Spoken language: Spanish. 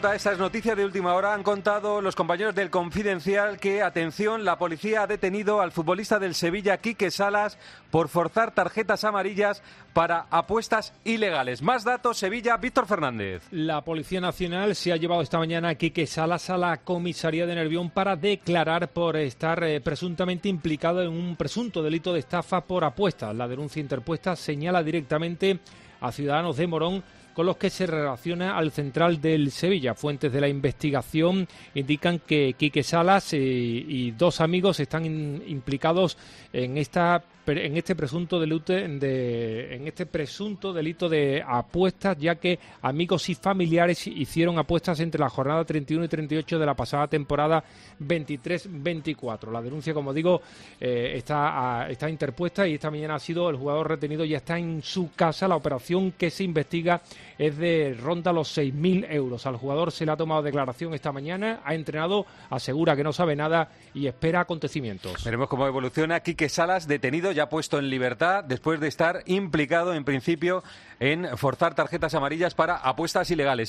Esta es noticia de última hora. Han contado los compañeros del Confidencial que, atención, la policía ha detenido al futbolista del Sevilla, Quique Salas, por forzar tarjetas amarillas para apuestas ilegales. Más datos, Sevilla, Víctor Fernández. La Policía Nacional se ha llevado esta mañana a Quique Salas a la comisaría de Nervión para declarar por estar presuntamente implicado en un presunto delito de estafa por apuestas. La denuncia interpuesta señala directamente a ciudadanos de Morón con los que se relaciona al central del Sevilla. Fuentes de la investigación indican que Quique Salas y dos amigos están implicados en este presunto delito de apuestas, ya que amigos y familiares hicieron apuestas entre la jornada 31 y 38 de la pasada temporada 23-24. La denuncia, como digo, está interpuesta y esta mañana ha sido el jugador retenido, ya está en su casa. La operación que se investiga es de ronda los 6.000 euros. Al jugador se le ha tomado declaración esta mañana, ha entrenado, asegura que no sabe nada y espera acontecimientos. Veremos cómo evoluciona. Quique Salas, detenido, ya puesto en libertad después de estar implicado en principio en forzar tarjetas amarillas para apuestas ilegales.